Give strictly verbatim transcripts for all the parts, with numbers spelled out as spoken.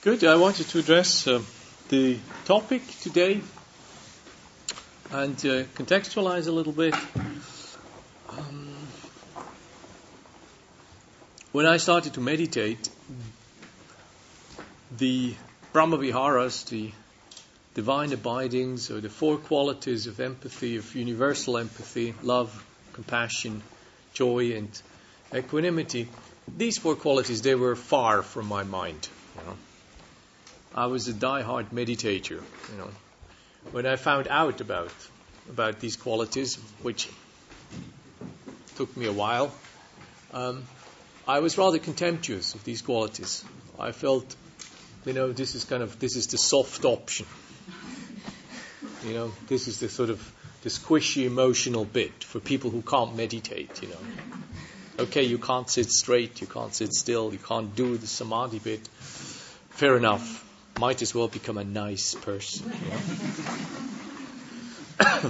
Good. I wanted to address uh, the topic today and uh, contextualize a little bit. Um, when I started to meditate, the Brahma-viharas, the divine abidings, or the four qualities of empathy, of universal empathy, love, compassion, joy, and equanimity, these four qualities, they were far from my mind. You know. I was a die-hard meditator. You know. When I found out about about these qualities, which took me a while, um, I was rather contemptuous of these qualities. I felt, you know, this is kind of this is the soft option. You know, this is the sort of the squishy emotional bit for people who can't meditate. You know, okay, you can't sit straight, you can't sit still, you can't do the samadhi bit. Fair enough. Might as well become a nice person. You know?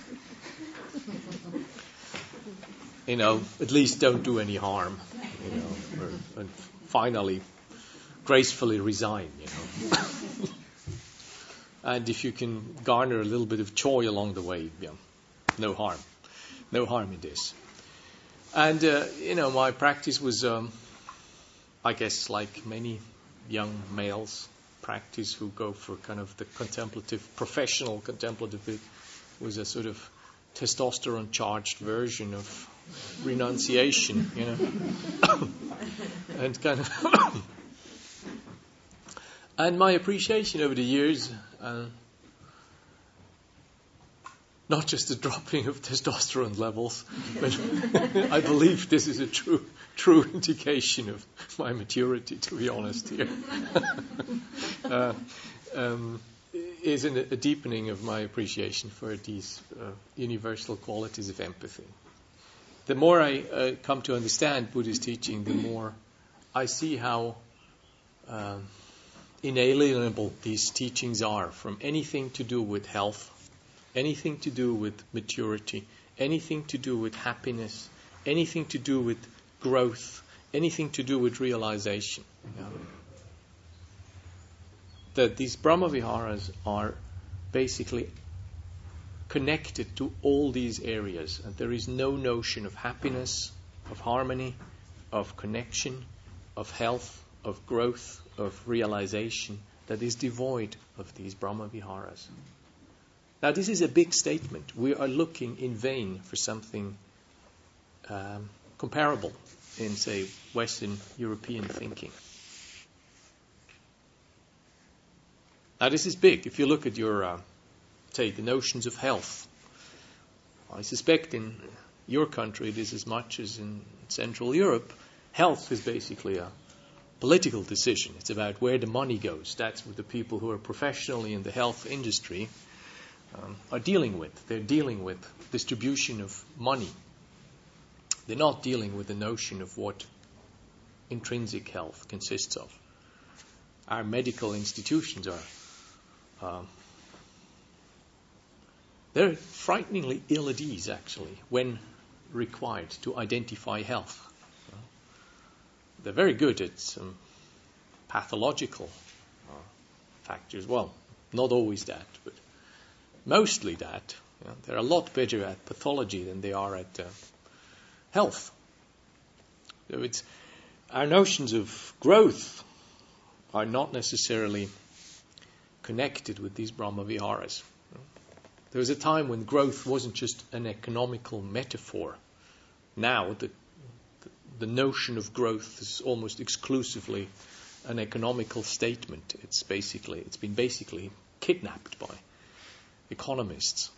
You know, at least don't do any harm. You know, or, and finally, gracefully resign. You know, and if you can garner a little bit of joy along the way, yeah, no harm, no harm in this. And uh, you know, my practice was, um, I guess, like many young males. Practice who go for kind of the contemplative, professional contemplative bit, was a sort of testosterone-charged version of renunciation, you know, and kind of, and my appreciation over the years, uh, not just the dropping of testosterone levels, but I believe this is a true, true indication of my maturity, to be honest here. uh, um, is an, a deepening of my appreciation for these uh, universal qualities of empathy. The more I uh, come to understand Buddhist teaching, the more I see how uh, inalienable these teachings are from anything to do with health, anything to do with maturity, anything to do with happiness, anything to do with growth, anything to do with realization. You know? That these Brahma-viharas are basically connected to all these areas, and there is no notion of happiness, of harmony, of connection, of health, of growth, of realization that is devoid of these Brahma-viharas. Now, this is a big statement. We are looking in vain for something um, comparable in, say, Western European thinking. Now, this is big. If you look at your, uh, say, the notions of health, I suspect in your country it is as much as in Central Europe. Health is basically a political decision. It's about where the money goes. That's what the people who are professionally in the health industry Um, are dealing with. They're dealing with distribution of money. They're not dealing with the notion of what intrinsic health consists of. Our medical institutions are um, they're frighteningly ill at ease, actually, when required to identify health. Uh, they're very good at some pathological uh, factors. Well, not always that, but mostly that. You know, they're a lot better at pathology than they are at uh, health. So it's our notions of growth are not necessarily connected with these Brahma-viharas. There was a time when growth wasn't just an economical metaphor. Now the, the, the notion of growth is almost exclusively an economical statement. It's basically it's been basically kidnapped by economists.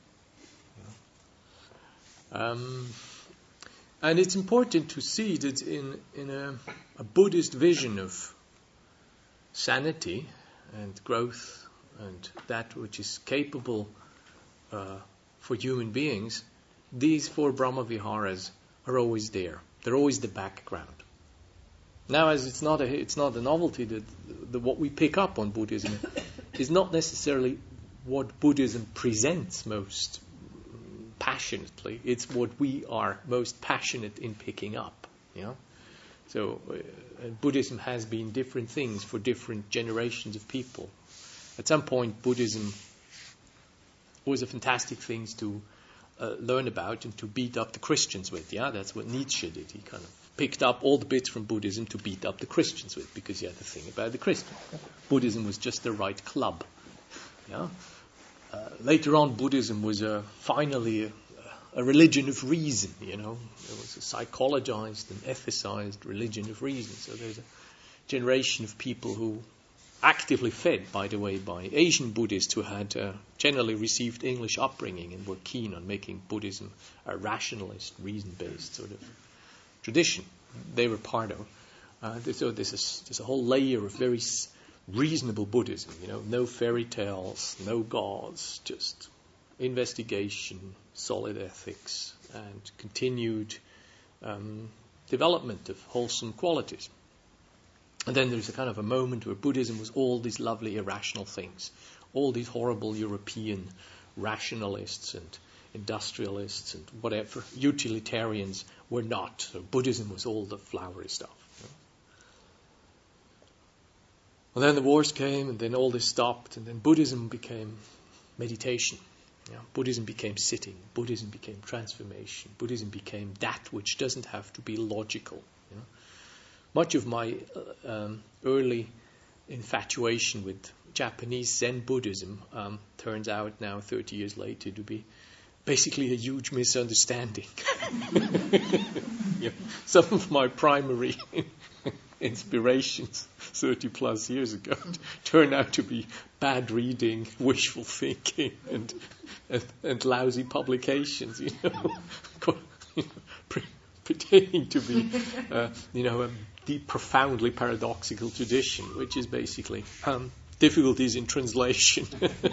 Um, and it's important to see that in, in a, a Buddhist vision of sanity and growth and that which is capable uh, for human beings, these four Brahma-viharas are always there. They're always the background. Now, as it's not a, it's not a novelty that the, what we pick up on Buddhism is not necessarily what Buddhism presents most passionately. It's what we are most passionate in picking up. You know, So uh, Buddhism has been different things for different generations of people. At some point, Buddhism was a fantastic thing to uh, learn about and to beat up the Christians with. Yeah, that's what Nietzsche did. He kind of picked up all the bits from Buddhism to beat up the Christians with, because he had the thing about the Christians. Buddhism was just the right club. Yeah. Uh, later on, Buddhism was uh, finally a, a religion of reason. You know, it was a psychologized and ethicized religion of reason. So there's a generation of people who, actively fed, by the way, by Asian Buddhists who had uh, generally received English upbringing and were keen on making Buddhism a rationalist, reason-based sort of tradition. They were part of. Uh, so there's a, there's a whole layer of very s- reasonable Buddhism. You know, no fairy tales, no gods, just investigation, solid ethics, and continued um, development of wholesome qualities. And then there's a kind of a moment where Buddhism was all these lovely irrational things. All these horrible European rationalists and industrialists and whatever, utilitarians were not. So Buddhism was all the flowery stuff. You know. Well, then the wars came, and then all this stopped, and then Buddhism became meditation. You know, Buddhism became sitting. Buddhism became transformation. Buddhism became that which doesn't have to be logical. You know. Much of my uh, um, early infatuation with Japanese Zen Buddhism um, turns out now, thirty years later, to be basically a huge misunderstanding. You know, some of my primary inspirations thirty plus years ago turn out to be bad reading, wishful thinking, and and, and lousy publications. You know, you know pre- pretending to be, uh, you know, a deep, profoundly paradoxical tradition, which is basically um, difficulties in translation.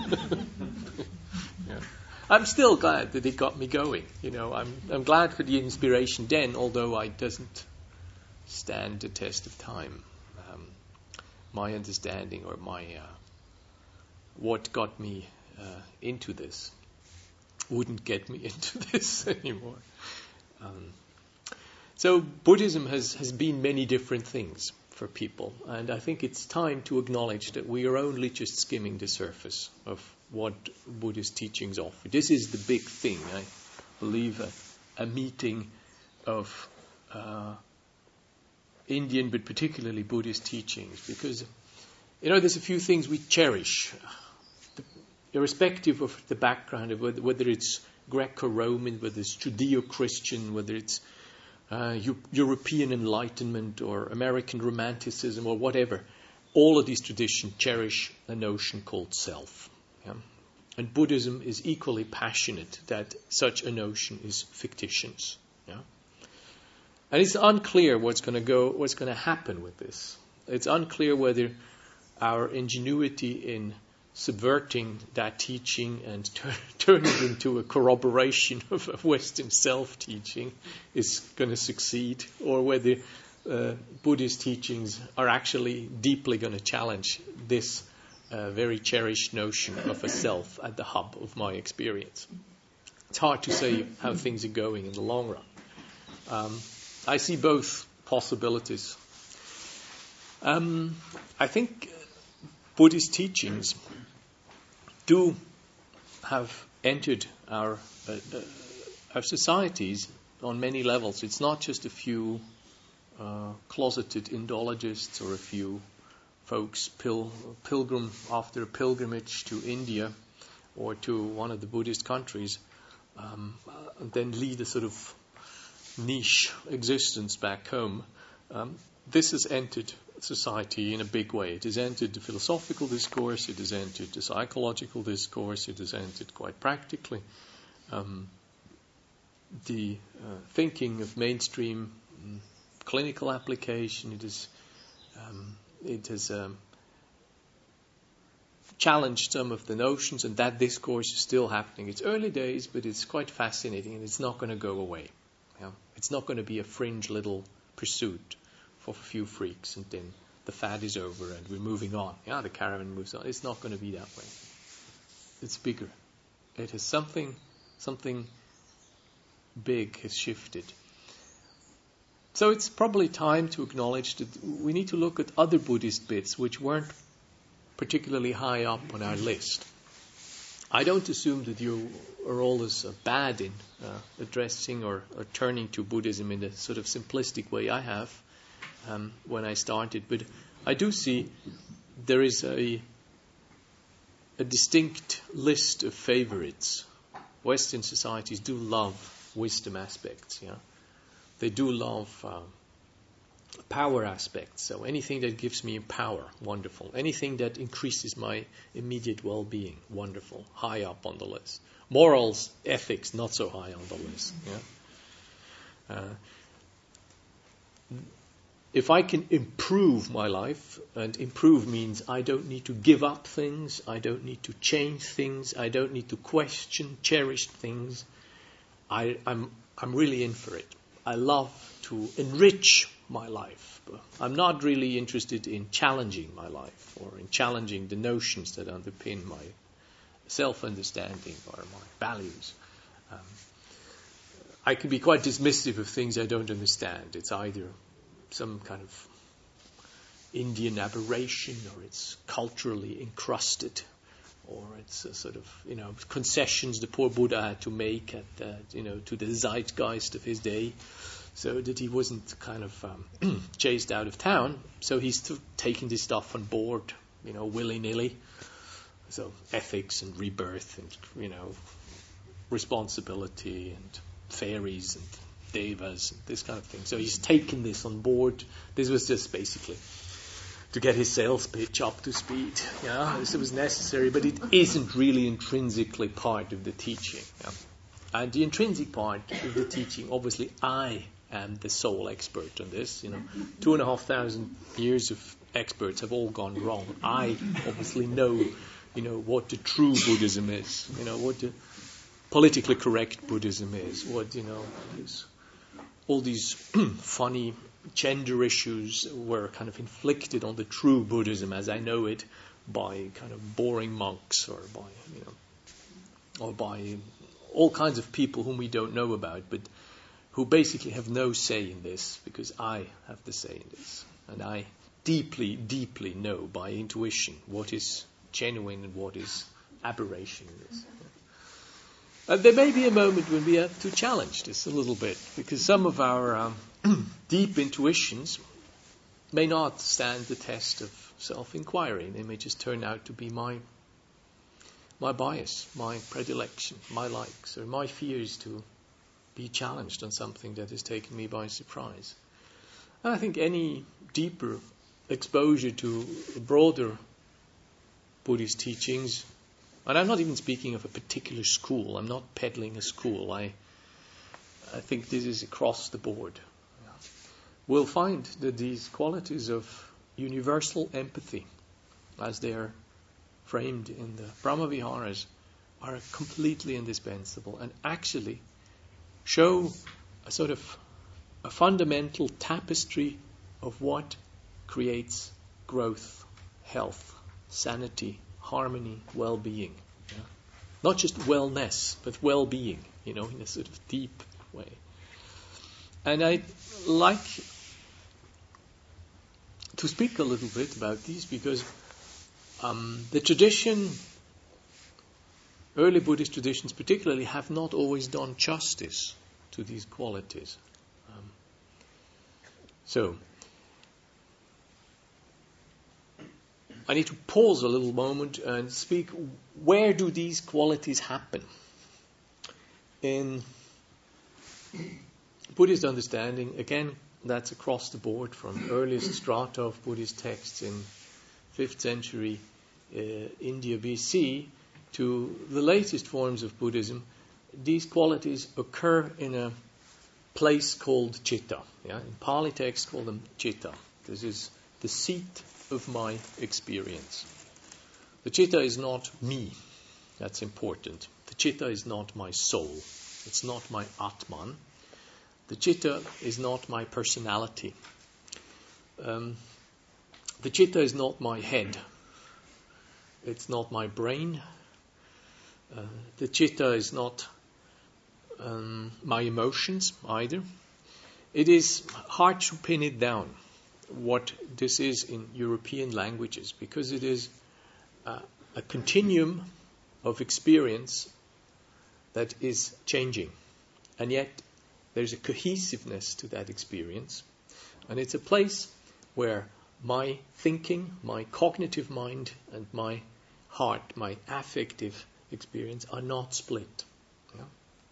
Yeah. I'm still glad that it got me going. You know, I'm I'm glad for the inspiration then, although it doesn't stand the test of time. Um, my understanding or my uh, what got me uh, into this wouldn't get me into this anymore. Um, So Buddhism has, has been many different things for people, and I think it's time to acknowledge that we are only just skimming the surface of what Buddhist teachings offer. This is the big thing, I believe, a, a meeting of uh, Indian, but particularly Buddhist teachings, because, you know, there's a few things we cherish, the, irrespective of the background, of whether, whether it's Greco-Roman, whether it's Judeo-Christian, whether it's Uh, European Enlightenment or American Romanticism or whatever. All of these traditions cherish a notion called self. Yeah? And Buddhism is equally passionate that such a notion is fictitious. Yeah? And it's unclear what's going to go, what's going to happen with this. It's unclear whether our ingenuity in subverting that teaching and tur- turning it into a corroboration of, of Western self-teaching is going to succeed, or whether uh, Buddhist teachings are actually deeply going to challenge this uh, very cherished notion of a self at the hub of my experience. It's hard to say how things are going in the long run. Um, I see both possibilities. Um, I think Buddhist teachings do have entered our uh, uh, our societies on many levels. It's not just a few uh, closeted Indologists or a few folks pil- pilgrim after a pilgrimage to India or to one of the Buddhist countries, um, and then lead a sort of niche existence back home. Um, this has entered society in a big way. It has entered the philosophical discourse, it has entered the psychological discourse, it has entered quite practically um, the uh, thinking of mainstream um, clinical application. It is um, it has um, challenged some of the notions, and that discourse is still happening. It's early days, but it's quite fascinating, and it's not going to go away. Yeah? It's not going to be a fringe little pursuit for a few freaks, and then the fad is over and we're moving on. Yeah, the caravan moves on. It's not going to be that way. It's bigger. It has something, something big has shifted. so it's probably time to acknowledge that we need to look at other Buddhist bits which weren't particularly high up on our list. I don't assume that you are always uh, bad in uh, addressing or, or turning to Buddhism in the sort of simplistic way I have um, when I started, but I do see there is a, a distinct list of favorites. Western societies do love wisdom aspects, yeah. They do love um, power aspects. So anything that gives me power, wonderful. Anything that increases my immediate well-being, wonderful. High up on the list. Morals, ethics, not so high on the list. Yeah. Uh, if I can improve my life, and improve means I don't need to give up things, I don't need to change things, I don't need to question cherished things, I, I'm I'm really in for it. I love to enrich my life. But I'm not really interested in challenging my life or in challenging the notions that underpin my self-understanding or my values. Um, I can be quite dismissive of things I don't understand. It's either some kind of Indian aberration, or it's culturally encrusted, or it's a sort of, you know, concessions the poor Buddha had to make at, uh, you know, to the zeitgeist of his day, so that he wasn't kind of um, chased out of town. So he's t- taking this stuff on board, you know, willy-nilly. So ethics and rebirth and, you know, responsibility and fairies and devas and this kind of thing. So he's taken this on board. This was just basically to get his sales pitch up to speed. Yeah, this was necessary, but it isn't really intrinsically part of the teaching. Yeah? And the intrinsic part of the teaching, obviously, I am the sole expert on this. You know, two and a half thousand years of experts have all gone wrong. I obviously know, you know, what the true Buddhism is. You know, what the politically correct Buddhism is. What, you know, is all these funny gender issues were kind of inflicted on the true Buddhism as I know it by kind of boring monks, or by, you know, or by all kinds of people whom we don't know about, but who basically have no say in this, because I have the say in this. And I deeply, deeply know by intuition what is genuine and what is aberration in this. And there may be a moment when we have to challenge this a little bit, because some of our um, deep intuitions may not stand the test of self-inquiry. They may just turn out to be my my bias, my predilection, my likes, or my fears to be challenged on something that has taken me by surprise. And I think any deeper exposure to broader Buddhist teachings, and I'm not even speaking of a particular school, I'm not peddling a school, I I think this is across the board. We'll find that these qualities of universal empathy, as they are framed in the Brahmaviharas, are completely indispensable and actually show a sort of a fundamental tapestry of what creates growth, health, sanity, harmony, well-being. Yeah? Not just wellness, but well-being, you know, in a sort of deep way. And I'd like to speak a little bit about these because um, the tradition, early Buddhist traditions particularly, have not always done justice to these qualities. Um, so, I need to pause a little moment and speak, where do these qualities happen? In Buddhist understanding, again, that's across the board from earliest strata of Buddhist texts in fifth century uh, India B C to the latest forms of Buddhism. These qualities occur in a place called citta. Yeah? In Pali texts call them citta. This is the seat of my experience. The citta is not me. That's important. The citta is not my soul. It's not my Atman. The citta is not my personality. Um, the citta is not my head. It's not my brain. Uh, the citta is not um, my emotions either. it is hard to pin it down what this is in European languages, because it is uh, a continuum of experience that is changing. And yet there's a cohesiveness to that experience. And it's a place where my thinking, my cognitive mind, and my heart, my affective experience are not split. Yeah?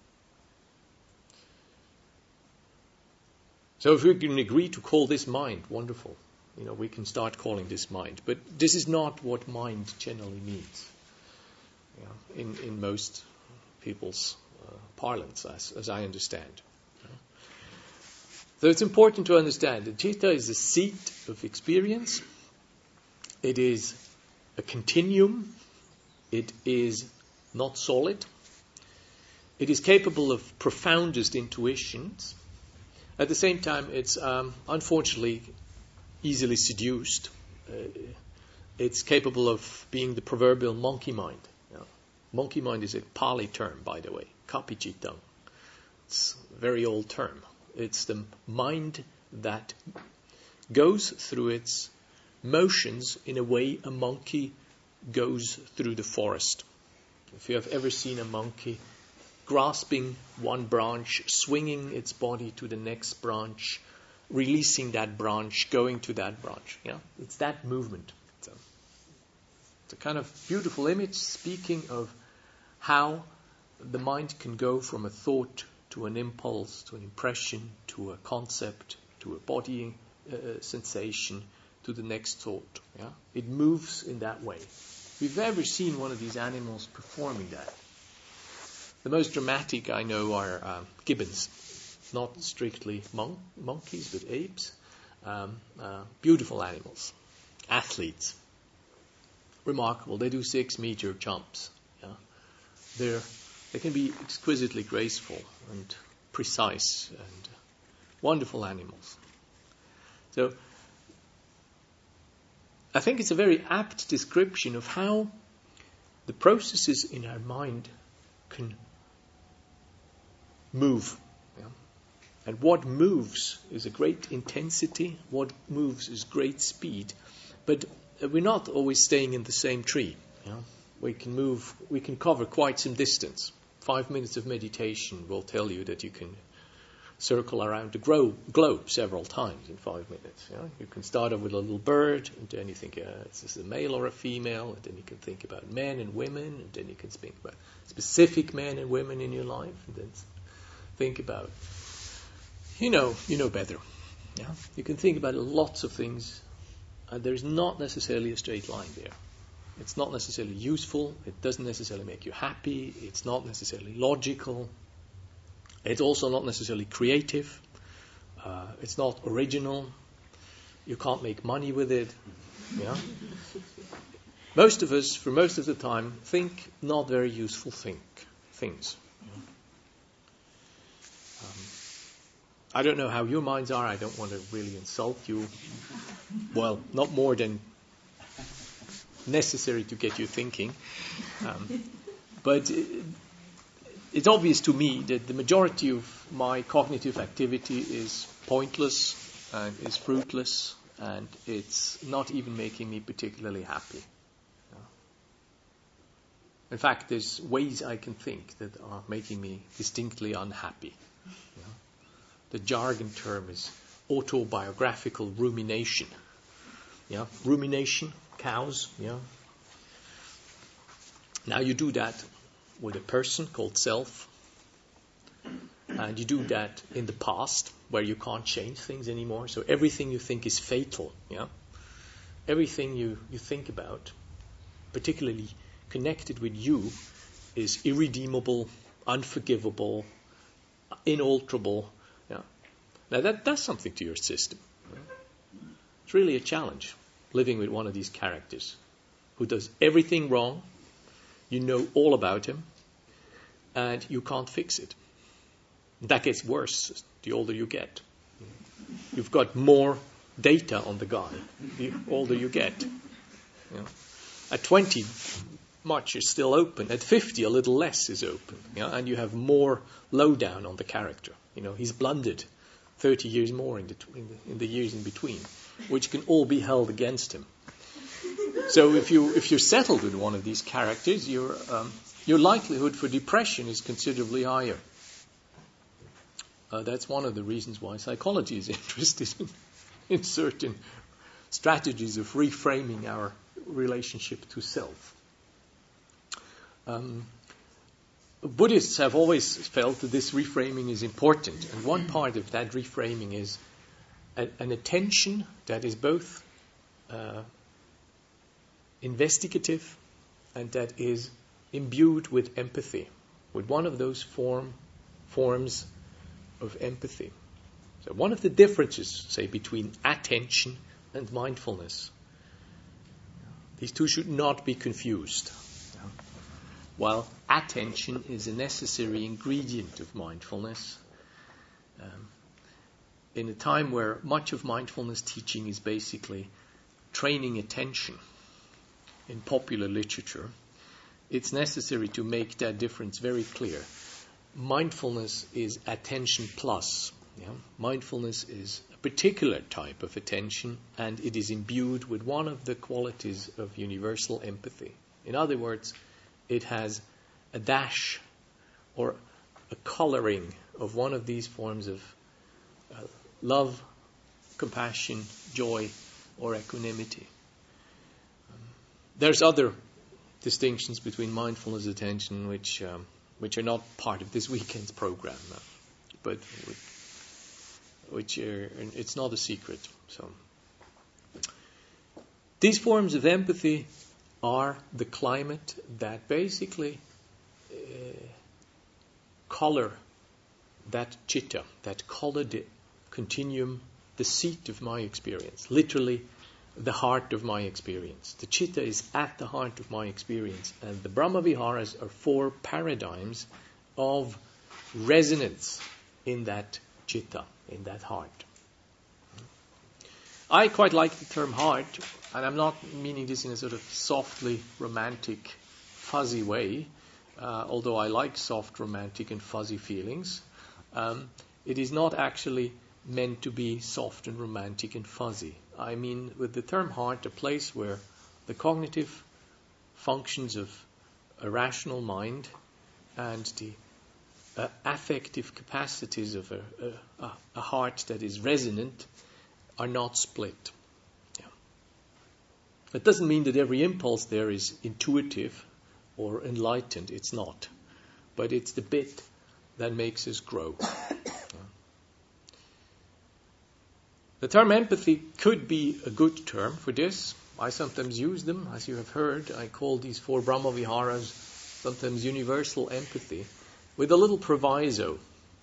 So if we can agree to call this mind, wonderful. You know, we can start calling this mind. But this is not what mind generally means, yeah, in, in most people's uh, parlance, as, as I understand. Yeah. So it's important to understand that citta is a seat of experience. It is a continuum. It is not solid. It is capable of profoundest intuitions. At the same time, it's um, unfortunately easily seduced. Uh, it's capable of being the proverbial monkey mind. Yeah. Monkey mind is a Pali term, by the way, kapicitta. It's a very old term. It's the mind that goes through its motions in a way a monkey goes through the forest. If you have ever seen a monkey grasping one branch, swinging its body to the next branch, releasing that branch, going to that branch. Yeah, it's that movement. It's a, it's a kind of beautiful image speaking of how the mind can go from a thought to an impulse, to an impression, to a concept, to a body uh, sensation, to the next thought. Yeah, it moves in that way. If you've ever seen one of these animals performing that, the most dramatic I know are uh, gibbons, not strictly mon- monkeys, but apes. Um, uh, beautiful animals, athletes, remarkable. They do six-meter jumps. Yeah? They're, they can be exquisitely graceful and precise and wonderful animals. So I think it's a very apt description of how the processes in our mind can move. Yeah? And what moves is a great intensity, what moves is great speed, but we're not always staying in the same tree. Yeah? We can move, we can cover quite some distance. Five minutes of meditation will tell you that you can circle around the gro- globe several times in five minutes. Yeah? You can start off with a little bird, and then you think, uh, is this a male or a female? And then you can think about men and women, and then you can think about specific men and women in your life, and then think about, you know, you know better. Yeah? You can think about lots of things, and there's not necessarily a straight line there. It's not necessarily useful. It doesn't necessarily make you happy. It's not necessarily logical. It's also not necessarily creative. Uh, it's not original. You can't make money with it. Yeah? Most of us, for most of the time, think not very useful think things. Um, I don't know how your minds are. I don't want to really insult you. Well, not more than necessary to get you thinking. Um, but it, it's obvious to me that the majority of my cognitive activity is pointless and is fruitless, and it's not even making me particularly happy. Yeah. In fact, there's ways I can think that are making me distinctly unhappy. Yeah. The jargon term is autobiographical rumination. Yeah, rumination, cows. Yeah. Now you do that with a person called self, and you do that in the past where you can't change things anymore. So everything you think is fatal. Yeah, everything you, you think about, particularly connected with you, is irredeemable, unforgivable, inalterable. Yeah, now that does something to your system. Yeah? It's really a challenge living with one of these characters who does everything wrong. You know all about him, and you can't fix it. That gets worse the older you get. You've got more data on the guy the older you get. You know. At twenty, much is still open. At fifty, a little less is open. You know, and you have more lowdown on the character. You know, he's blundered thirty years more in the, in the, in the years in between, which can all be held against him. So if you if you're settled with one of these characters, your um, your likelihood for depression is considerably higher. Uh, that's one of the reasons why psychology is interested in, in certain strategies of reframing our relationship to self. Um, Buddhists have always felt that this reframing is important, and one part of that reframing is a, an attention that is both uh, investigative and that is imbued with empathy, with one of those form forms of empathy. So one of the differences, say, between attention and mindfulness, these two should not be confused. While attention is a necessary ingredient of mindfulness, um, in a time where much of mindfulness teaching is basically training attention in popular literature, it's necessary to make that difference very clear. Mindfulness is attention plus. Yeah? Mindfulness is a particular type of attention, and it is imbued with one of the qualities of universal empathy. In other words, it has a dash or a coloring of one of these forms of uh, love, compassion, joy, or equanimity. Um, there's other distinctions between mindfulness and attention which um, which are not part of this weekend's program, uh, but which are, it's not a secret. So these forms of empathy are the climate that basically uh, color that chitta, that colored continuum, the seat of my experience, literally the heart of my experience. The chitta is at the heart of my experience, and the Brahmaviharas are four paradigms of resonance in that chitta, in that heart. I quite like the term heart, and I'm not meaning this in a sort of softly romantic, fuzzy way, uh, although I like soft, romantic and fuzzy feelings. Um, it is not actually meant to be soft and romantic and fuzzy. I mean, with the term heart, a place where the cognitive functions of a rational mind and the uh, affective capacities of a, a, a heart that is resonant are not split. Yeah. That doesn't mean that every impulse there is intuitive or enlightened. It's not. But it's the bit that makes us grow. The term empathy could be a good term for this. I sometimes use them, as you have heard. I call these four Brahmaviharas sometimes universal empathy, with a little proviso.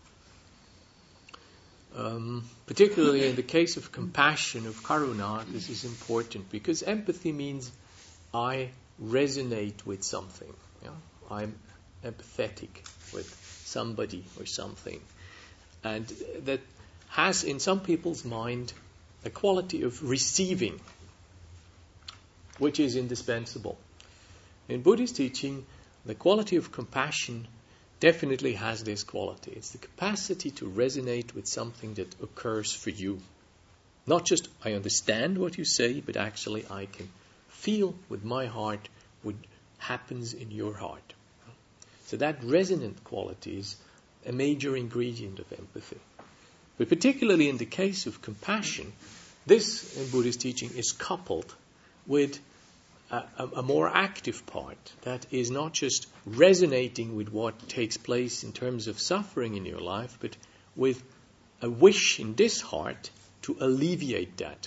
Um, particularly in the case of compassion, of karuna, this is important, because empathy means I resonate with something. Yeah? I'm empathetic with somebody or something. And that has in some people's mind a quality of receiving, which is indispensable. In Buddhist teaching, the quality of compassion definitely has this quality. It's the capacity to resonate with something that occurs for you. Not just I understand what you say, but actually I can feel with my heart what happens in your heart. So that resonant quality is a major ingredient of empathy. But particularly in the case of compassion, this in Buddhist teaching is coupled with a, a, a more active part that is not just resonating with what takes place in terms of suffering in your life, but with a wish in this heart to alleviate that.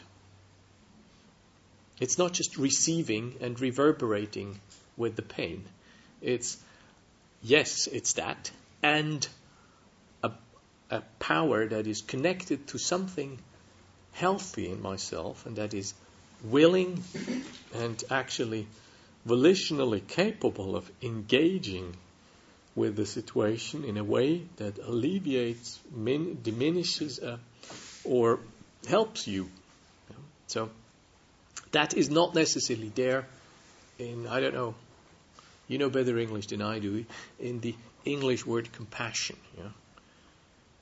It's not just receiving and reverberating with the pain. It's, yes, it's that, and a power that is connected to something healthy in myself and that is willing and actually volitionally capable of engaging with the situation in a way that alleviates, min- diminishes, uh, or helps you. So that is not necessarily there in, I don't know, you know better English than I do, in the English word compassion. Yeah?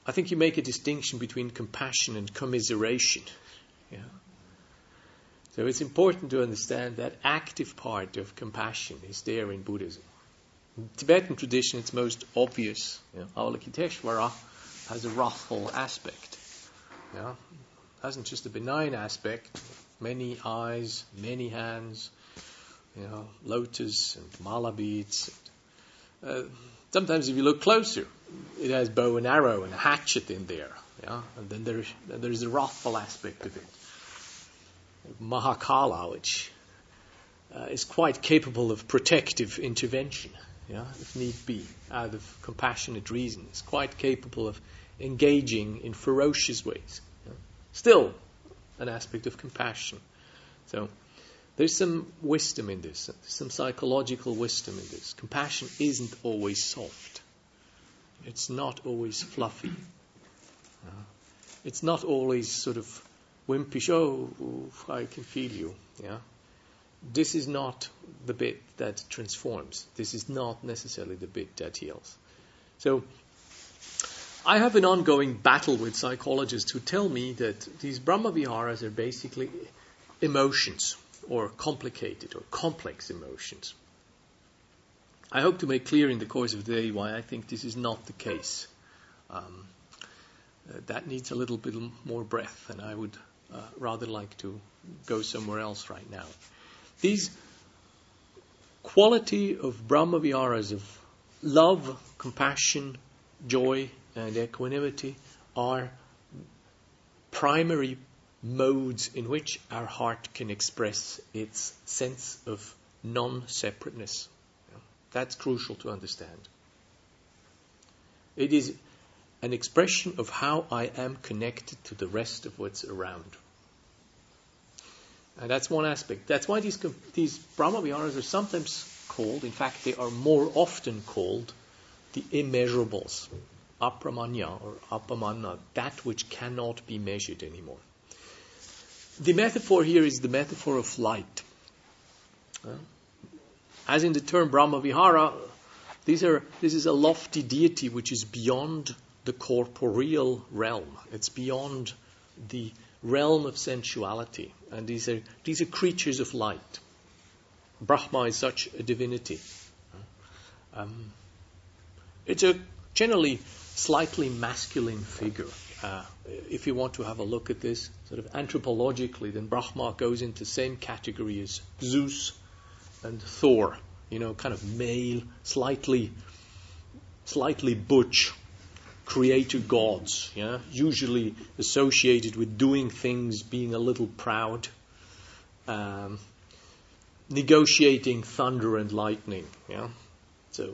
I think you make a distinction between compassion and commiseration. Yeah. So it's important to understand that active part of compassion is there in Buddhism. In Tibetan tradition, it's most obvious. You know, Avalokiteshvara has a wrathful aspect. Yeah. It hasn't just a benign aspect. Many eyes, many hands, you know, lotus and mala beads. Uh, sometimes if you look closer, it has bow and arrow and a hatchet in there. Yeah? And then there's, there's a wrathful aspect of it. Mahakala, which uh, is quite capable of protective intervention, yeah, if need be, out of compassionate reason. It's quite capable of engaging in ferocious ways. Yeah. Still, an aspect of compassion. So, there's some wisdom in this, some psychological wisdom in this. Compassion isn't always soft. It's not always fluffy. Uh, it's not always sort of wimpish, oh, I can feel you. Yeah, this is not the bit that transforms. This is not necessarily the bit that heals. So, I have an ongoing battle with psychologists who tell me that these Brahmaviharas are basically emotions, or complicated or complex emotions. I hope to make clear in the course of the day why I think this is not the case. Um, uh, that needs a little bit more breath, and I would uh, rather like to go somewhere else right now. These quality of Brahmaviharas of love, compassion, joy, and equanimity are primary modes in which our heart can express its sense of non-separateness. That's crucial to understand. It is an expression of how I am connected to the rest of what's around. And that's one aspect. That's why these, these Brahmaviharas are sometimes called, in fact they are more often called, the immeasurables. Apramanya or apamanna, that which cannot be measured anymore. The metaphor here is the metaphor of light. As in the term Brahmavihara, these are, this is a lofty deity which is beyond the corporeal realm. It's beyond the realm of sensuality. And these are, these are creatures of light. Brahma is such a divinity. Um, it's a generally slightly masculine figure. Uh, if you want to have a look at this sort of anthropologically, then Brahma goes into the same category as Zeus and Thor. You know, kind of male, slightly, slightly butch creator gods. Yeah, usually associated with doing things, being a little proud, um, negotiating thunder and lightning. Yeah, so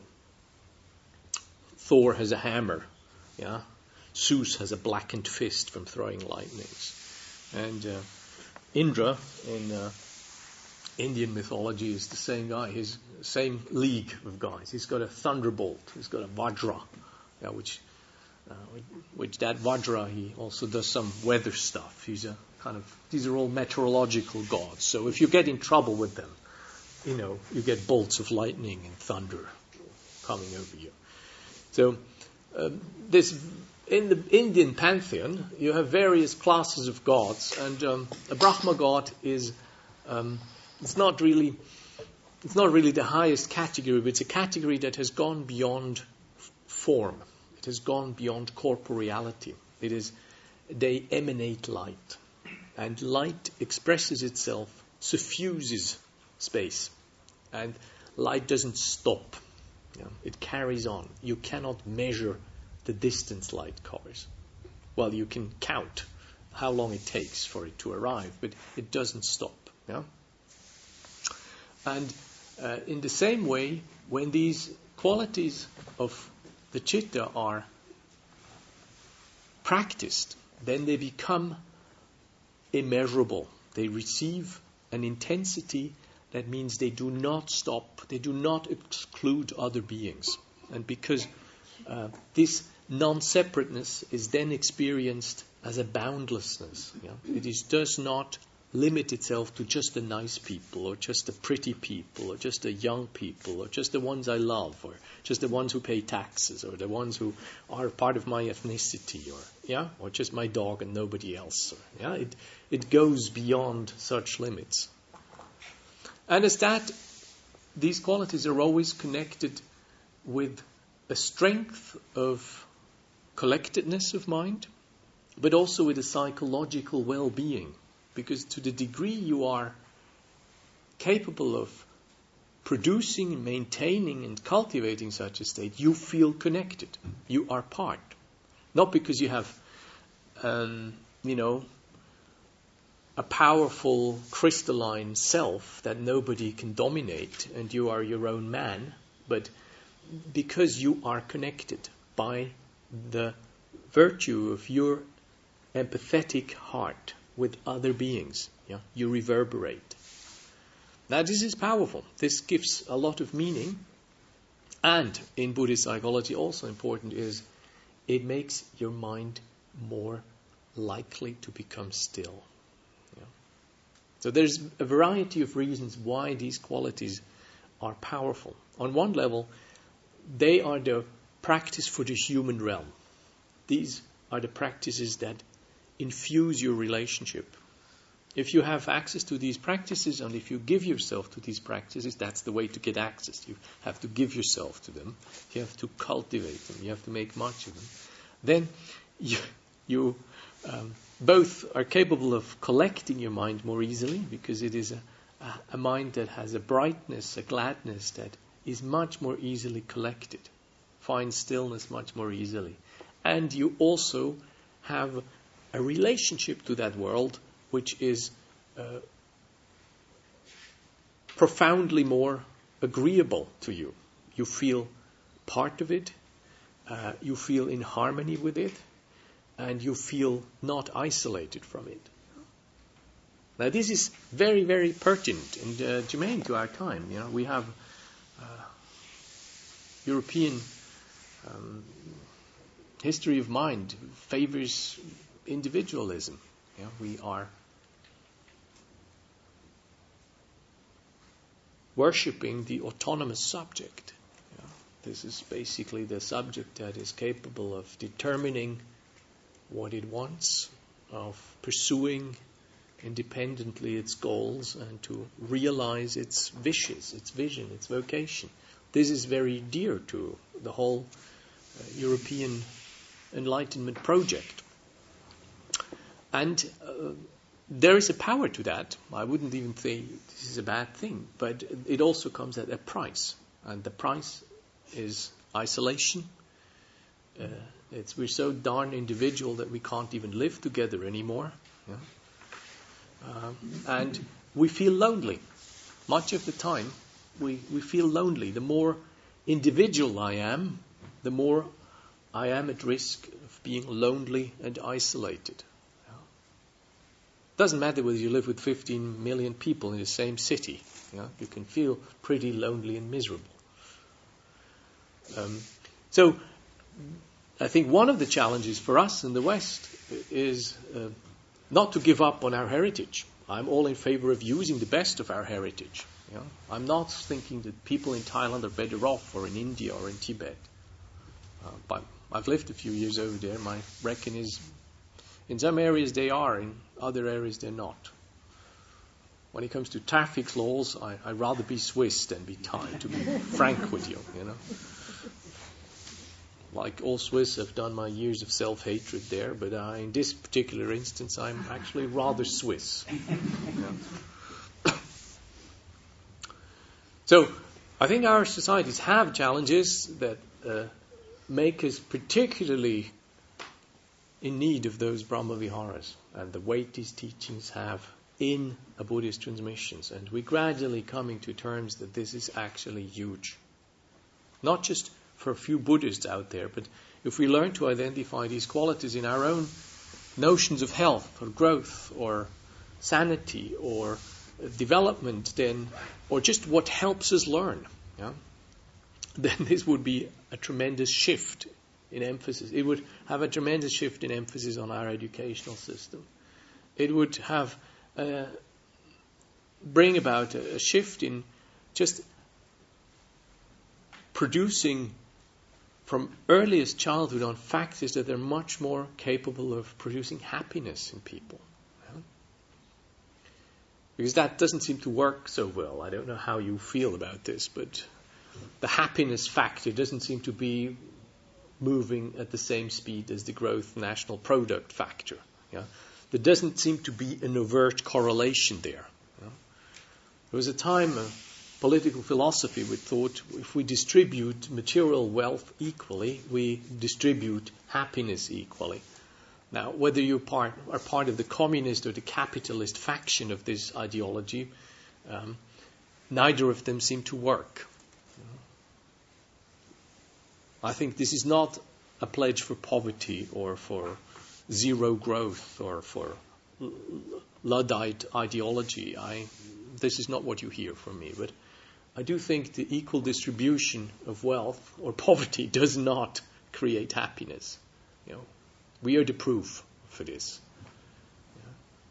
Thor has a hammer. Yeah. Zeus has a blackened fist from throwing lightnings. And uh, Indra in uh, Indian mythology is the same guy. He's the same league of guys. He's got a thunderbolt. He's got a Vajra, yeah, which, uh, which that Vajra, he also does some weather stuff. He's a kind of, these are all meteorological gods. So if you get in trouble with them, you know, you get bolts of lightning and thunder coming over you. So uh, this... In the Indian pantheon, you have various classes of gods, and um, a Brahma god is um, it's not really it's not really the highest category, but it's a category that has gone beyond f- form. It has gone beyond corporeality. It is they emanate light, and light expresses itself, suffuses space, and light doesn't stop. You know, it carries on. You cannot measure the distance light covers. Well, you can count how long it takes for it to arrive, but it doesn't stop. Yeah? And uh, in the same way, when these qualities of the citta are practiced, then they become immeasurable. They receive an intensity that means they do not stop, they do not exclude other beings. And because uh, this non-separateness is then experienced as a boundlessness. Yeah? It is, does not limit itself to just the nice people, or just the pretty people, or just the young people, or just the ones I love, or just the ones who pay taxes, or the ones who are part of my ethnicity, or yeah, or just my dog and nobody else. Or, yeah, it it goes beyond such limits. And as that, these qualities are always connected with a strength of collectedness of mind, but also with a psychological well-being. Because to the degree you are capable of producing and maintaining and cultivating such a state, you feel connected. You are part. Not because you have, um, you know, a powerful crystalline self that nobody can dominate and you are your own man, but because you are connected by the virtue of your empathetic heart with other beings. Yeah? You reverberate. Now this is powerful. This gives a lot of meaning. And in Buddhist psychology also important is it makes your mind more likely to become still. Yeah? So there's a variety of reasons why these qualities are powerful. On one level, they are the practice for the human realm. These are the practices that infuse your relationship. If you have access to these practices and if you give yourself to these practices, that's the way to get access. You have to give yourself to them. You have to cultivate them. You have to make much of them. Then you, you um, both are capable of collecting your mind more easily because it is a, a, a mind that has a brightness, a gladness that is much more easily collected, finds stillness much more easily. And you also have a relationship to that world which is uh, profoundly more agreeable to you. You feel part of it, uh, you feel in harmony with it, and you feel not isolated from it. Now this is very, very pertinent and uh, germane to our time. You know, we have uh, European um, history of mind favors individualism. You know, we are worshipping the autonomous subject. You know, this is basically the subject that is capable of determining what it wants, of pursuing independently its goals, and to realize its wishes, its vision, its vocation. This is very dear to the whole uh, European Enlightenment project. And uh, there is a power to that. I wouldn't even say this is a bad thing, but it also comes at a price. And the price is isolation. Uh, it's we're so darn individual that we can't even live together anymore. Yeah? Um, and we feel lonely. Much of the time, we, we feel lonely. The more individual I am, the more I am at risk of being lonely and isolated. Doesn't matter whether you live with fifteen million people in the same city. You know, you can feel pretty lonely and miserable. Um, so, I think one of the challenges for us in the West is uh, not to give up on our heritage. I'm all in favor of using the best of our heritage. You know? I'm not thinking that people in Thailand are better off, or in India, or in Tibet. Uh, but I've lived a few years over there. My reckon is, in some areas they are, in other areas they're not. When it comes to traffic laws, I, I'd rather be Swiss than be Thai, to be frank with you, you know. Like all Swiss, I've done my years of self-hatred there, but uh, in this particular instance, I'm actually rather Swiss. Yeah. So, I think our societies have challenges that uh, make us particularly in need of those Brahmaviharas and the weight these teachings have in a Buddhist transmissions. And we're gradually coming to terms that this is actually huge. Not just for a few Buddhists out there, but if we learn to identify these qualities in our own notions of health or growth or sanity or development, then, or just what helps us learn, yeah, then this would be a tremendous shift in emphasis. It would have a tremendous shift in emphasis on our educational system. It would have uh, bring about a, a shift in just producing from earliest childhood on factors that are much more capable of producing happiness in people. Yeah? Because that doesn't seem to work so well. I don't know how you feel about this, but the happiness factor doesn't seem to be moving at the same speed as the growth national product factor. Yeah? There doesn't seem to be an overt correlation there. Yeah? There was a time of political philosophy which thought if we distribute material wealth equally, we distribute happiness equally. Now, whether you part, are part of the communist or the capitalist faction of this ideology, um, neither of them seem to work. I think this is not a pledge for poverty or for zero growth or for Luddite ideology. I, this is not what you hear from me. But I do think the equal distribution of wealth or poverty does not create happiness. You know, we are the proof for this. Yeah.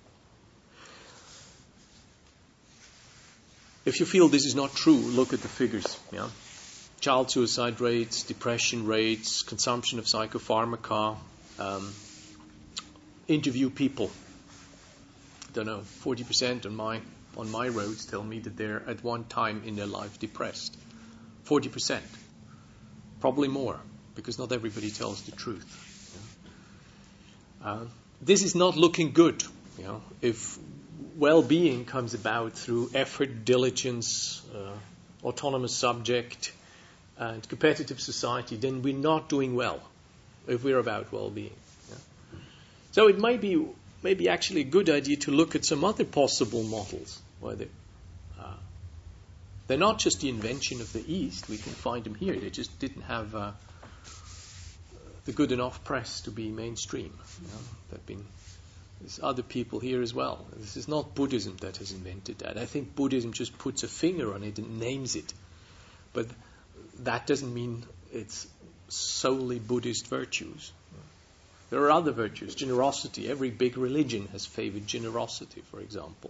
If you feel this is not true, look at the figures. Yeah. Child suicide rates, depression rates, consumption of psychopharmaca. Um, interview people. I don't know, forty percent on my on my roads tell me that they're at one time in their life depressed. forty percent. Probably more, because not everybody tells the truth. Yeah. Uh, this is not looking good. You know, if well-being comes about through effort, diligence, uh, autonomous subject, and competitive society, then we're not doing well if we're about well-being. Yeah? So it might be maybe actually a good idea to look at some other possible models. Where they, uh, they're not just the invention of the East. We can find them here. They just didn't have uh, the good enough press to be mainstream. You know? There've been there's other people here as well. This is not Buddhism that has invented that. I think Buddhism just puts a finger on it and names it. But that doesn't mean it's solely Buddhist virtues. There are other virtues. Generosity. Every big religion has favored generosity, for example.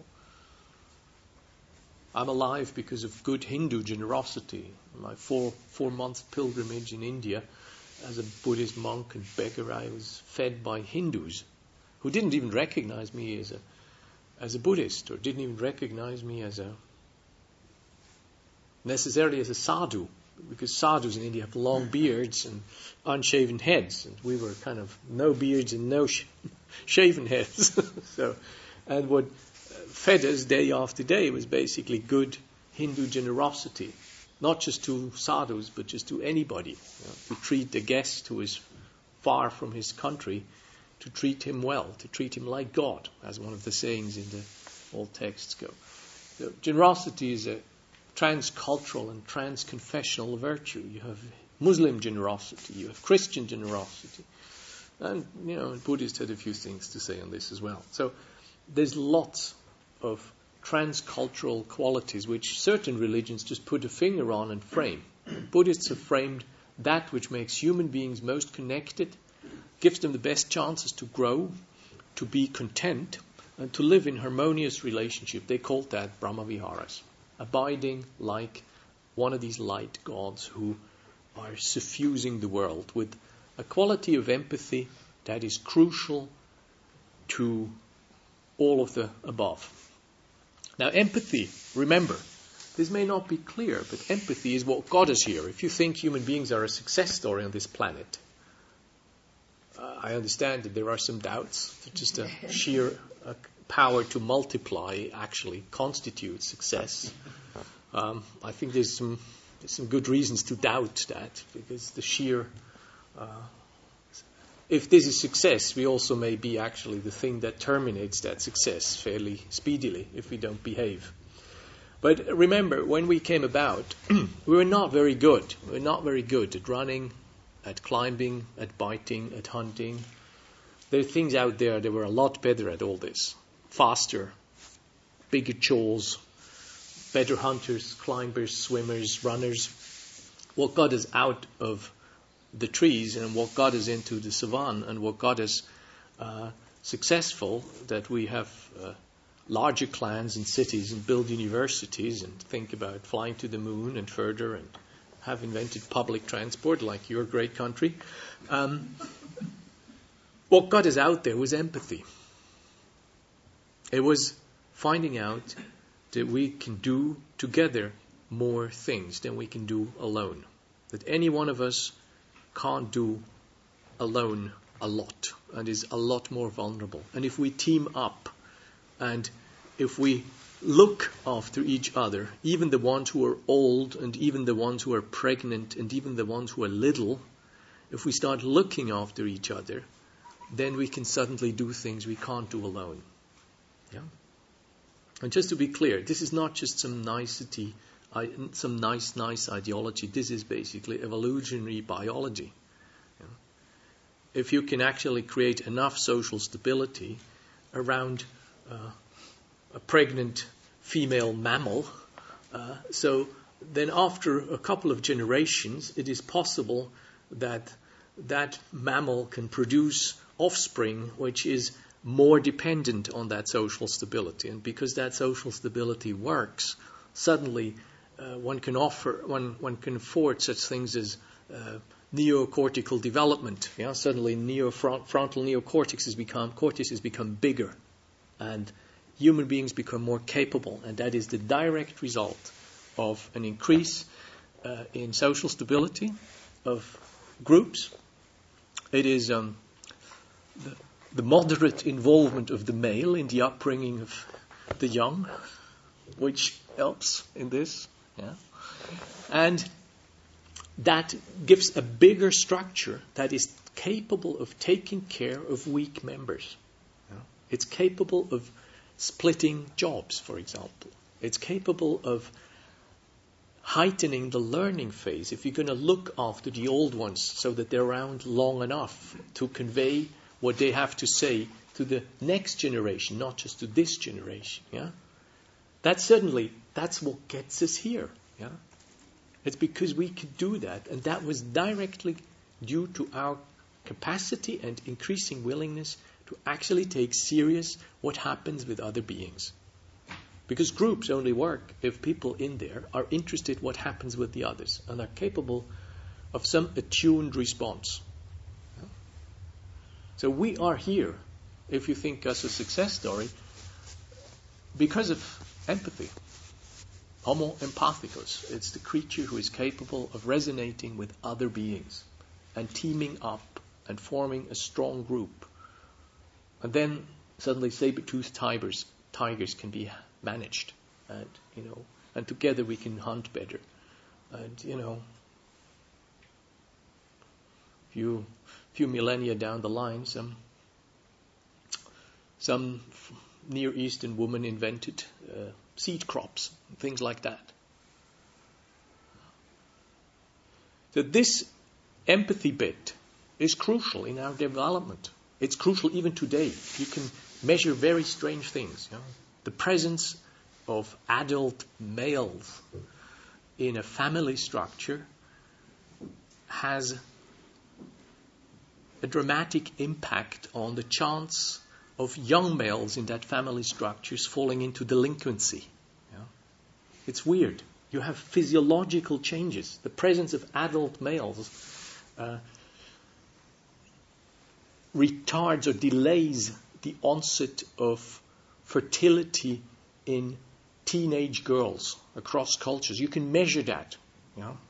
I'm alive because of good Hindu generosity. My four four month pilgrimage in India as a Buddhist monk and beggar, I was fed by Hindus who didn't even recognize me as a as a Buddhist, or didn't even recognize me as a necessarily as a sadhu. Because sadhus in India have long beards and unshaven heads, and we were kind of no beards and no sh- shaven heads. So, and what fed us day after day was basically good Hindu generosity, not just to sadhus, but just to anybody. You know, to treat the guest who is far from his country, to treat him well, to treat him like God, as one of the sayings in the old texts go. So generosity is a transcultural and transconfessional virtue. You have Muslim generosity, you have Christian generosity, and you know, Buddhists had a few things to say on this as well. So there's lots of transcultural qualities which certain religions just put a finger on and frame. Buddhists have framed that which makes human beings most connected, gives them the best chances to grow, to be content, and to live in harmonious relationship. They called that Brahmaviharas. Abiding like one of these light gods who are suffusing the world with a quality of empathy that is crucial to all of the above. Now, empathy, remember, this may not be clear, but empathy is what got us here. If you think human beings are a success story on this planet, uh, I understand that there are some doubts that just a sheer uh, power to multiply actually constitutes success. Um, I think there's some there's some good reasons to doubt that, because the sheer uh, if this is success, we also may be actually the thing that terminates that success fairly speedily if we don't behave. But remember, when we came about, we were not very good. We were not very good at running, at climbing, at biting, at hunting. There are things out there that were a lot better at all this. Faster, bigger jaws, better hunters, climbers, swimmers, runners. What got us out of the trees and what got us into the savannah and what got us uh, successful, that we have uh, larger clans and cities and build universities and think about flying to the moon and further and have invented public transport like your great country. Um, what got us out there was empathy. It was finding out that we can do together more things than we can do alone. That any one of us can't do alone a lot and is a lot more vulnerable. And if we team up and if we look after each other, even the ones who are old and even the ones who are pregnant and even the ones who are little, if we start looking after each other, then we can suddenly do things we can't do alone. Yeah? And just to be clear, this is not just some nicety, some nice, nice ideology. This is basically evolutionary biology. Yeah? If you can actually create enough social stability around uh, a pregnant female mammal, uh, so then after a couple of generations, it is possible that that mammal can produce offspring which is more dependent on that social stability. And because that social stability works, suddenly uh, one can offer, one, one can afford such things as uh, neocortical development. Yeah? Suddenly neofrontal neocortex has become, cortex has become bigger, and human beings become more capable, and that is the direct result of an increase uh, in social stability of groups. It is um, the, the moderate involvement of the male in the upbringing of the young, which helps in this. Yeah? And that gives a bigger structure that is capable of taking care of weak members. Yeah? It's capable of splitting jobs, for example. It's capable of heightening the learning phase. If you're going to look after the old ones so that they're around long enough to convey what they have to say to the next generation, not just to this generation. Yeah, that suddenly, that's what gets us here. Yeah, it's because we could do that, and that was directly due to our capacity and increasing willingness to actually take serious what happens with other beings. Because groups only work if people in there are interested what happens with the others and are capable of some attuned response. So we are here, if you think us a success story, because of empathy. Homo empathicus. It's the creature who is capable of resonating with other beings and teaming up and forming a strong group. And then suddenly saber-toothed tigers, tigers can be managed, and you know, and together we can hunt better. And you know, few few millennia down the line, some some Near Eastern woman invented uh, seed crops, things like that. So this empathy bit is crucial in our development. It's crucial even today. You can measure very strange things. You know? The presence of adult males in a family structure has a dramatic impact on the chance of young males in that family structures falling into delinquency. Yeah? It's weird. You have physiological changes. The presence of adult males uh, retards or delays the onset of fertility in teenage girls across cultures. You can measure that. You know?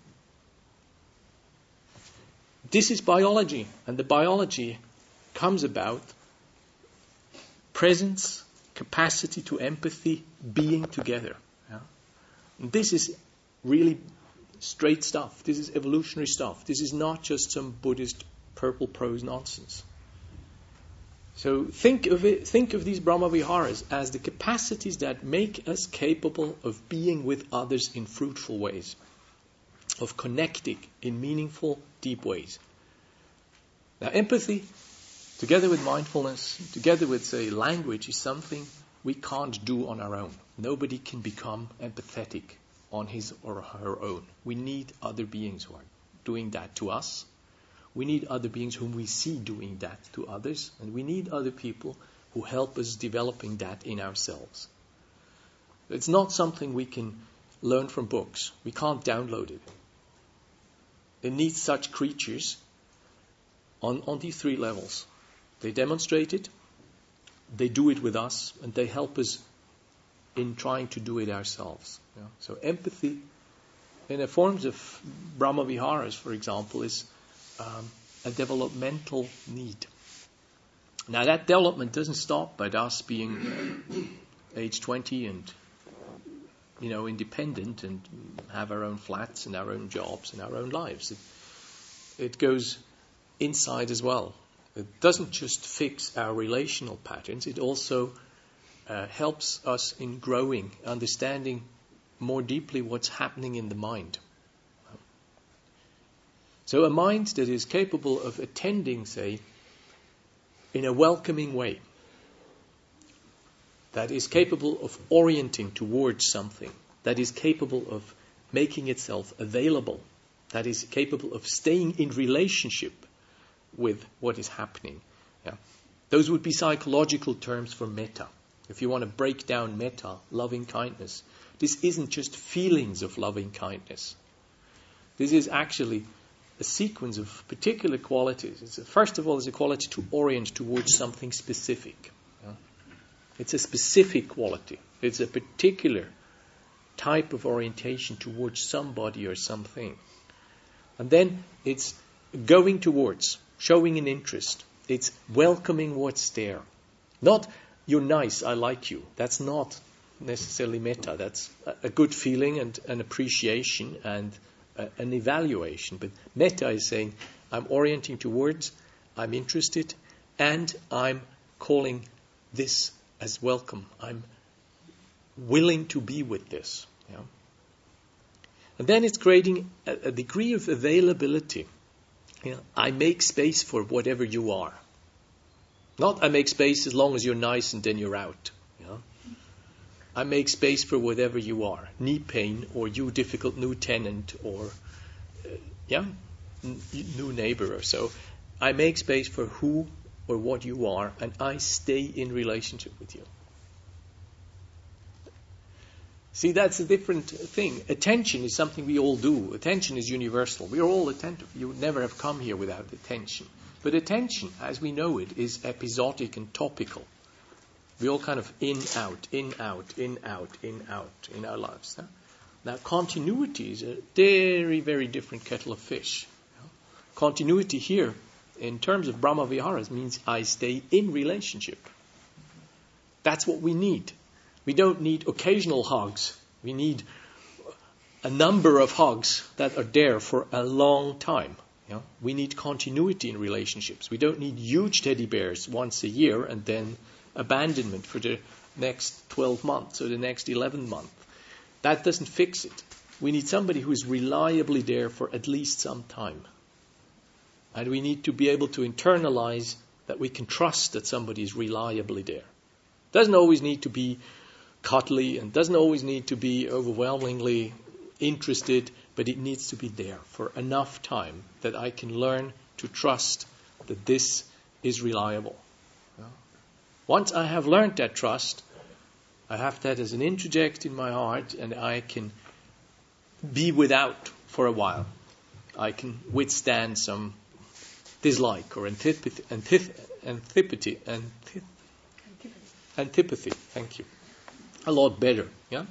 This is biology, and the biology comes about presence, capacity to empathy, being together. Yeah? And this is really straight stuff. This is evolutionary stuff. This is not just some Buddhist purple prose nonsense. So think of it, think of these Brahmaviharas as the capacities that make us capable of being with others in fruitful ways, of connecting in meaningful, deep ways. Now, empathy, together with mindfulness, together with, say, language, is something we can't do on our own. Nobody can become empathetic on his or her own. We need other beings who are doing that to us. We need other beings whom we see doing that to others, and we need other people who help us developing that in ourselves. It's not something we can learn from books. We can't download it. It needs such creatures on, on these three levels. They demonstrate it, they do it with us, and they help us in trying to do it ourselves. Yeah? So empathy, in the forms of Brahma Viharas, for example, is um, a developmental need. Now that development doesn't stop at us being age twenty and, you know, independent and have our own flats and our own jobs and our own lives. It, it goes inside as well. It doesn't just fix our relational patterns, it also uh, helps us in growing, understanding more deeply what's happening in the mind. So a mind that is capable of attending, say, in a welcoming way, that is capable of orienting towards something, that is capable of making itself available, that is capable of staying in relationship with what is happening. Yeah. Those would be psychological terms for metta. If you want to break down metta, loving kindness, this isn't just feelings of loving kindness. This is actually a sequence of particular qualities. It's a, first of all, it's a quality to orient towards something specific. Yeah. It's a specific quality. It's a particular type of orientation towards somebody or something. And then it's going towards, showing an interest. It's welcoming what's there. Not, you're nice, I like you. That's not necessarily metta. That's a, a good feeling and an appreciation and a, an evaluation. But metta is saying, I'm orienting towards, I'm interested, and I'm calling this as welcome. I'm willing to be with this. Yeah? And then it's creating a, a degree of availability. You know, I make space for whatever you are. Not I make space as long as you're nice and then you're out. You know? I make space for whatever you are. Knee pain, or you difficult new tenant, or uh, yeah, n- new neighbor or so. I make space for who or what you are, and I stay in relationship with you. See, that's a different thing. Attention is something we all do. Attention is universal. We are all attentive. You would never have come here without attention. But attention, as we know it, is episodic and topical. We all kind of in, out, in, out, in, out, in, out in our lives. Huh? Now, continuity is a very, very different kettle of fish. Continuity here, in terms of Brahma Viharas, means I stay in relationship. That's what we need. We don't need occasional hugs. We need a number of hugs that are there for a long time. You know? We need continuity in relationships. We don't need huge teddy bears once a year and then abandonment for the next twelve months or the next eleven months. That doesn't fix it. We need somebody who is reliably there for at least some time. And we need to be able to internalize that we can trust that somebody is reliably there. Doesn't always need to be cuddly and doesn't always need to be overwhelmingly interested, but it needs to be there for enough time that I can learn to trust that this is reliable. Yeah. Once I have learned that trust, I have that as an introject in my heart, and I can be without for a while. I can withstand some dislike or antipathy, antith- antipathy, antith- antipathy. Thank you. A lot better, yeah?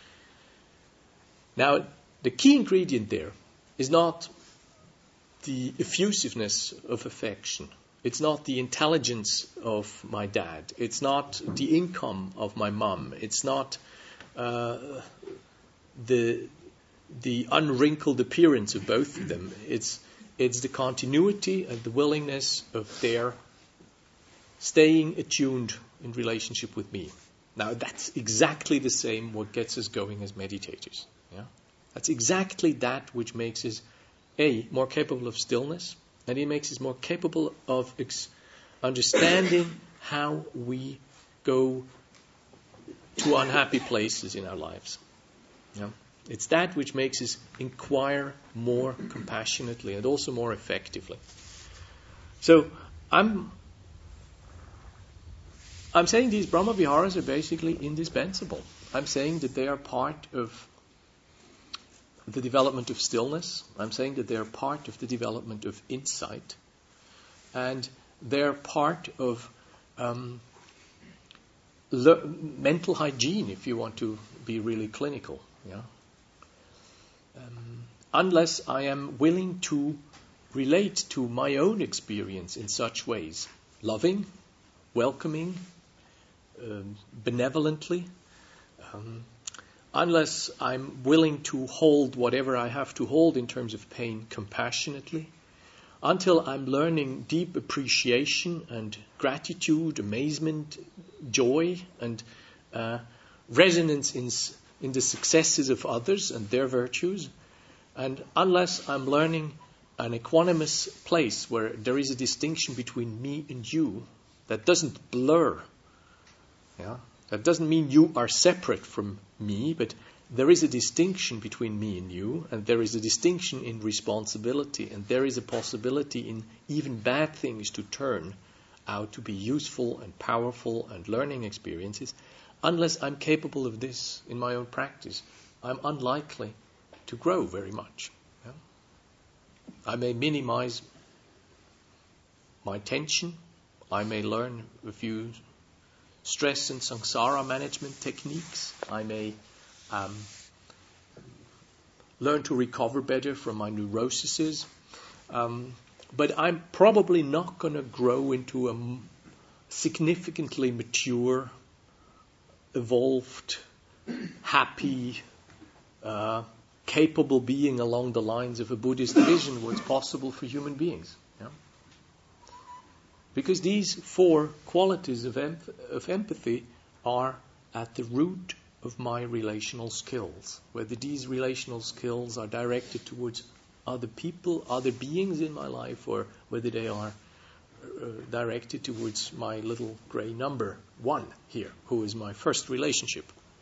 Now, the key ingredient there is not the effusiveness of affection. It's not the intelligence of my dad. It's not the income of my mum. It's not uh, the the unwrinkled appearance of both of them. It's it's the continuity and the willingness of their staying attuned in relationship with me. Now, that's exactly the same what gets us going as meditators. Yeah? That's exactly that which makes us, A, more capable of stillness, and it makes us more capable of ex- understanding how we go to unhappy places in our lives. Yeah? It's that which makes us inquire more compassionately and also more effectively. So, I'm I'm saying these Brahma Viharas are basically indispensable. I'm saying that they are part of the development of stillness. I'm saying that they're part of the development of insight. And they're part of um, le- mental hygiene, if you want to be really clinical. Yeah. Um, unless I am willing to relate to my own experience in such ways, loving, welcoming, um, benevolently, um, unless I'm willing to hold whatever I have to hold in terms of pain compassionately, until I'm learning deep appreciation and gratitude, amazement, joy, and uh, resonance in, in the successes of others and their virtues, and unless I'm learning an equanimous place where there is a distinction between me and you that doesn't blur, yeah, that doesn't mean you are separate from me, but there is a distinction between me and you, and there is a distinction in responsibility, and there is a possibility in even bad things to turn out to be useful and powerful and learning experiences. Unless I'm capable of this in my own practice, I'm unlikely to grow very much. Yeah? I may minimize my tension. I may learn a few stress and samsara management techniques. I may um, learn to recover better from my neuroses. Um, but I'm probably not going to grow into a m- significantly mature, evolved, happy, uh, capable being along the lines of a Buddhist vision what's possible for human beings. Yeah? Because these four qualities of, em- of empathy are at the root of my relational skills. Whether these relational skills are directed towards other people, other beings in my life, or whether they are uh, directed towards my little grey number one here, who is my first relationship.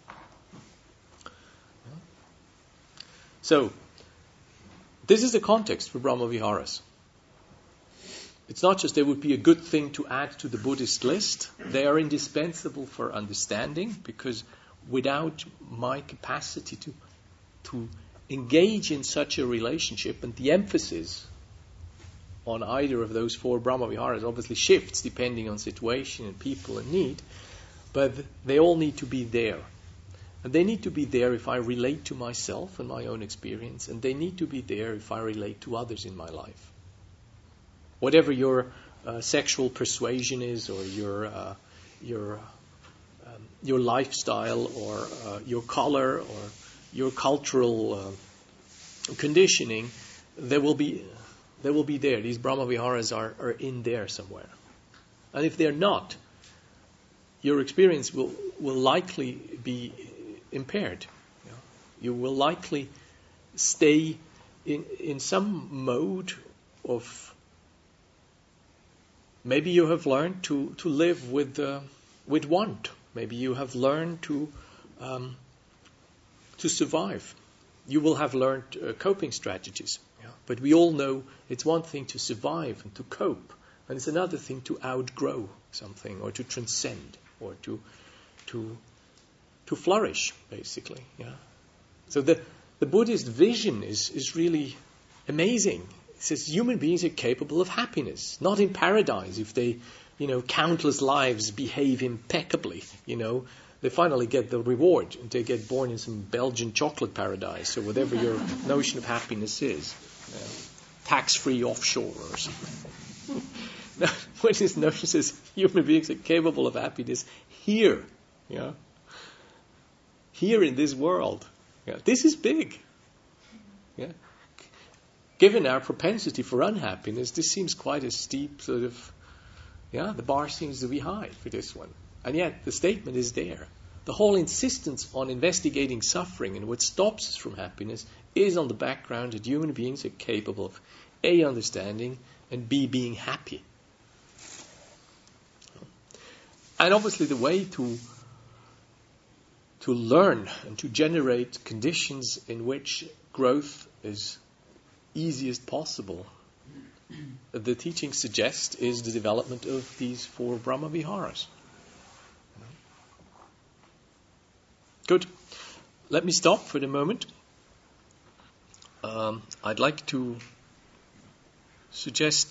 So, this is the context for Brahma Viharas. It's not just they would be a good thing to add to the Buddhist list. They are indispensable for understanding, because without my capacity to, to engage in such a relationship, and the emphasis on either of those four Brahma Viharas obviously shifts depending on situation and people and need, but they all need to be there. And they need to be there if I relate to myself and my own experience, and they need to be there if I relate to others in my life. Whatever your uh, sexual persuasion is, or your uh, your um, your lifestyle, or uh, your color, or your cultural uh, conditioning, there will be they will be there. These Brahma Viharas are, are in there somewhere. And if they're not, your experience will, will likely be impaired. You know? You will likely stay in in some mode of, maybe you have learned to, to live with uh, with want. Maybe you have learned to um, to survive. You will have learned uh, coping strategies. Yeah? But we all know it's one thing to survive and to cope, and it's another thing to outgrow something, or to transcend, or to to to flourish, basically. Yeah. So the the Buddhist vision is is really amazing. It says human beings are capable of happiness, not in paradise if they, you know, countless lives behave impeccably, you know. They finally get the reward and they get born in some Belgian chocolate paradise, or whatever your notion of happiness is. You know, tax-free offshore or something. Now, when this notion says human beings are capable of happiness here, yeah, here in this world, yeah, this is big. Yeah. Given our propensity for unhappiness, this seems quite a steep sort of, yeah, the bar seems to be high for this one. And yet the statement is there. The whole insistence on investigating suffering and what stops us from happiness is on the background that human beings are capable of A, understanding, and B, being happy. And obviously the way to to learn and to generate conditions in which growth is easiest possible, the teachings suggest, is the development of these four Brahma Viharas. Good. Let me stop for the moment. Um, I'd like to suggest